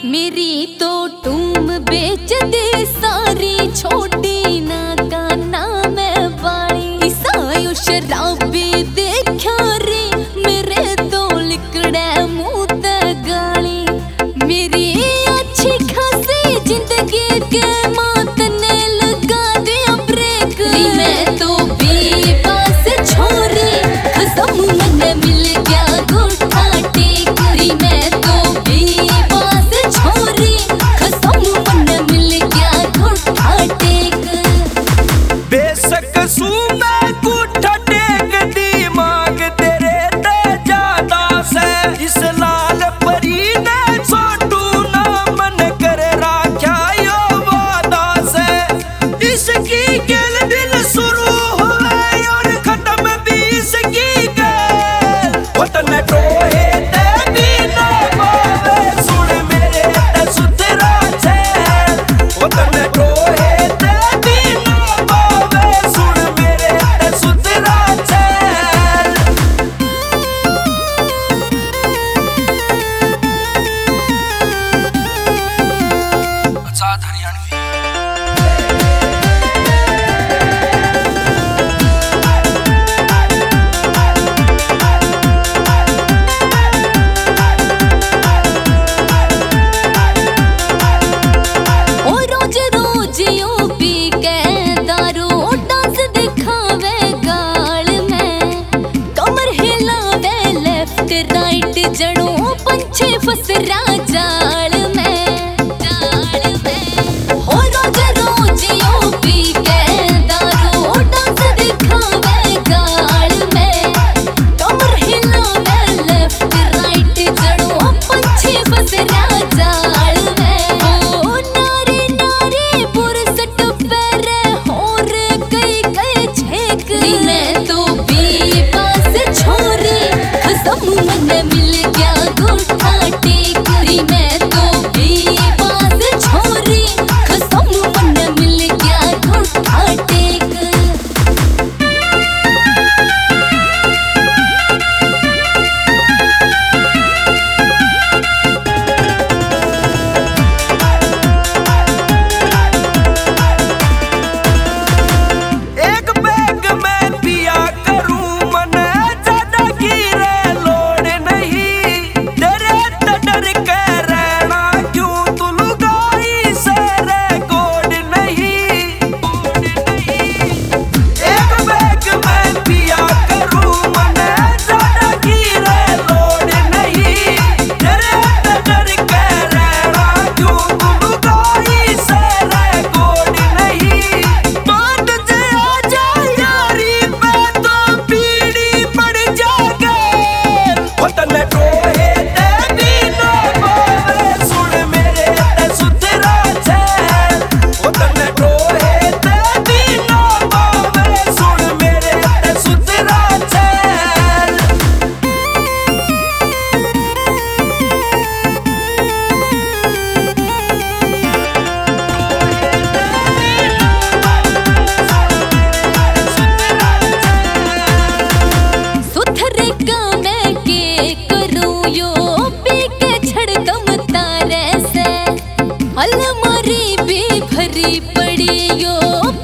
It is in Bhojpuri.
मेरी तो टूम बेच दे सारी छोटी ना काना में बाड़ी ईसायो शराबी देखा रे मेरे तो लिकड़े मुंह ते गाली मेरी अच्छी खासी जिंदगी के मात ने लगा दिया ब्रेक मैं तो बेबस छोरी कसम मन मिल गया घुटा टेक मैं तो बेबस छोरी कसम मन मिल गया घुटा टेक बेशक सू मैं घुटा टेक दी मांग तेरे ते ज्यादा से इस लाल परी ने छोटू ना मन कर राख्या यो वादा से इसकी गेल दिल शुरू हुए और खत्म भी इसकी गेल वतन टोहे ते भी ना पावे सुन मेरे ते सुथरा छे वतन टोहे ते भी ना पावे सुन मेरे ते सुथरा छे आजाद हरियाणवी ओ रोज रोज यूं पी के दारू डांस दिखावे गाल में कमर हिलावे लेफ्ट राइट जड़ों पंछी फसरा जाल में ओ रोज रोज यूं पी के दारू डांस दिखावे गाल में कमर हिलावे लेफ्ट राइट जड़ों पंछी फसरा जाल में ओ नारी नारी पुरसट पैरे होर कई कई छेक मैं तो बेबस छोरी कसम मन मिल गया घुटा टेक मैं तो बेबस छोरी कसम मन मिल गया घुटा टेक एक बैग में पिया करूं मन ज्यादा गिरे लोड नहीं तेरे ते डर के रहना क्यों तू लुगाई से रे कोड नहीं एक बैग में पिया करूं मन ज्यादा गिरे लोड नहीं तेरे ते डर के रहना क्यों तू लुगाई से रे कोड नहीं बात जे आ जाए यारी पे तो पीड़ी पड़ जागे वतन टोहे ते भी ना पावे सुन मेरे ते सुथरा छे वतन टोहे ते भी ना पावे सुन मेरे ते सुथरा छे सुथरे का मैं के करूं यो पी के छड़कम तारे से अलमारी भी भरी पड़ी यो